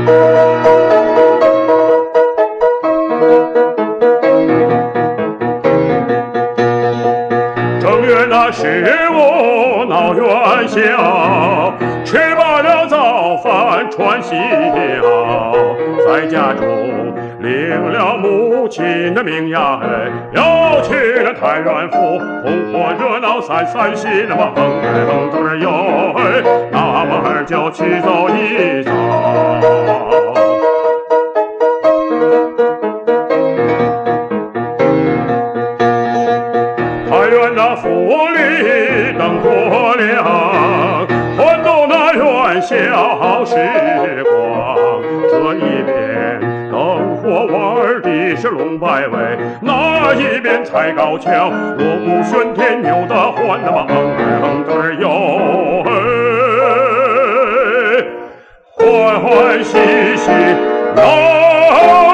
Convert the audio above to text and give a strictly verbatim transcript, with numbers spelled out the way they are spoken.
正月那是我闹元宵，吃罢了早饭穿喜袄，在家中领了母亲的命呀，要去了太原府，红火热闹三三喜，那么哼哎哼嘚儿哟嘿，那么儿就去走一走。太原那府里灯火亮，欢度那元宵时光。这一边灯火玩的是龙摆尾，那一边踩高跷，锣鼓喧天扭得欢，那么哼哎哼嘚儿哟嘿，欢欢喜喜闹。